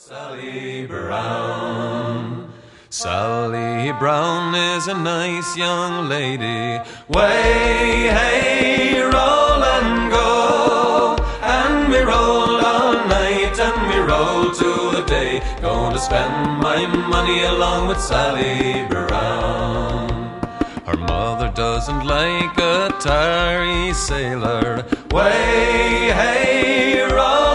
Sally Brown. Sally Brown is a nice young lady. Way, hey, roll and go. And we roll all night and we roll to the day. Going to spend my money along with Sally Brown. Her mother doesn't like a tarry sailor. Way, hey, roll